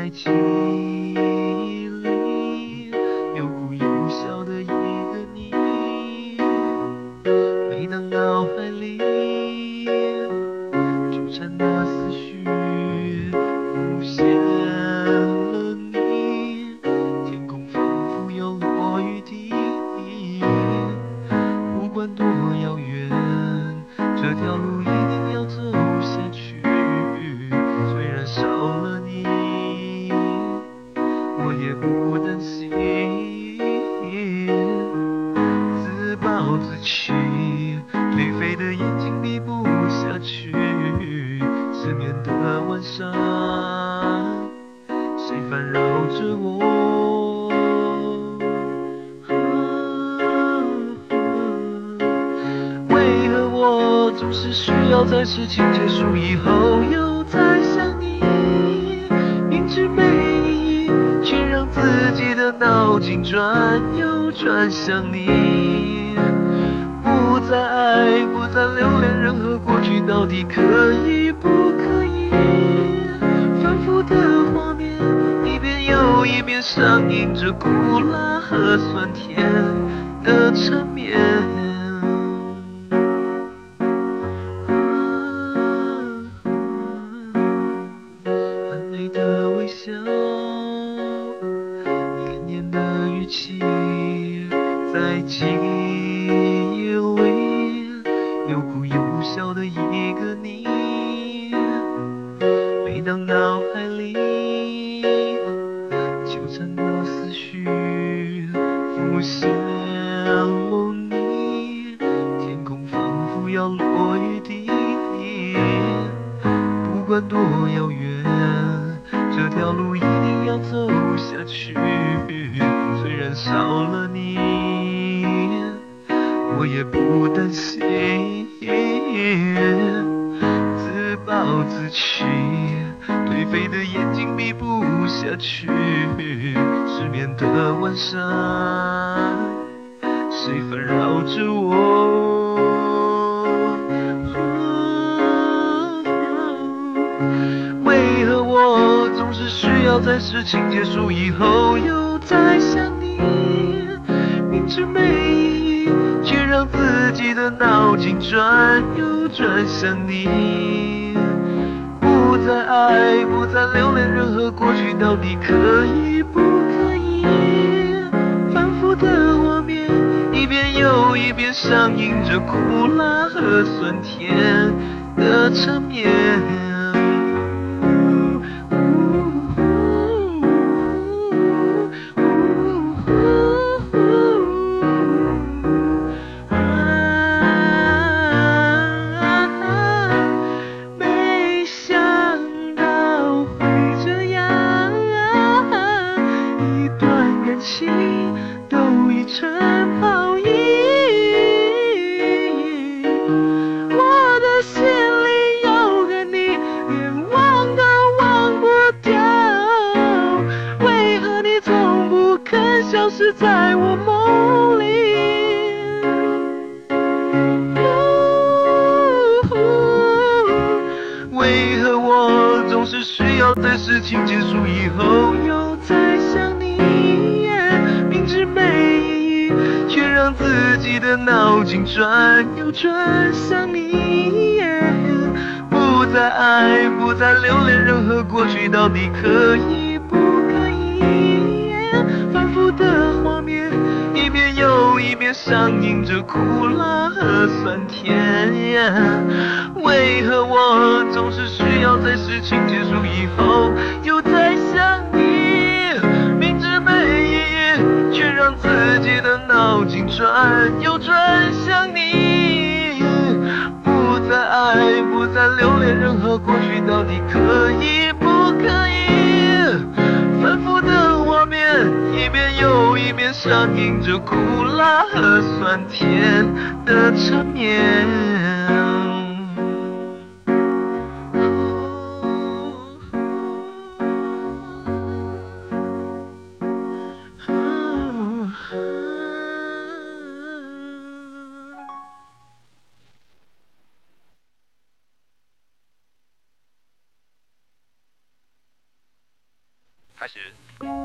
在记忆里有哭有笑的一个你。每当脑海里纠缠的思绪浮现了你，天空仿佛要落雨滴。不管多遥远，这条路一定要走下去。虽然少了你，我也不担心。自暴自弃，颓废的眼睛闭不下去。失眠的晚上，谁烦扰着我？为何我总是需要在事情结束以后又再想你？明知没意义，却让自己的脑筋转又转向你。不再爱，不再留恋任何过去，到底可以不可以？反复的画面，一遍又一遍上映着苦辣和酸甜的缠绵。含泪的微笑，潋滟的语气，在记忆里有哭有笑的一个你。每当脑海里纠缠的思绪浮现了你，天空仿佛要落雨滴。不管多遥远，这条路一定要走下去。虽然少了你，我也不担心。自暴自弃，颓废的眼睛闭不下去。失眠的晚上，谁烦扰着我？为何我总是需要在事情结束以后又再想你？明知没意义，却让自己的脑筋转又转向你。不再爱，不再留恋任何过去，到底可以不可以？反复的画面，一遍又一遍上映着苦辣和酸甜的缠绵。没想到会这样，一段感情都已成泡影。我的心里有个你，连忘都忘不掉。为何你从不肯消失在我梦里？为何我总是需要在事情结束以后又再想你？明知没意义，却让自己的脑筋转又转向你。不再爱，不再留恋任何过去，到底可以不可以？反复的画面，一遍又一遍上映着苦辣和酸甜。为何我总是需要在事情结束以后又再想你？明知没意义，却让自己的脑筋转又转向你。不再爱，不再留恋任何过去，到底可以不可以？反复的画面，一遍又一遍上映着苦辣和酸甜的缠绵。 开始。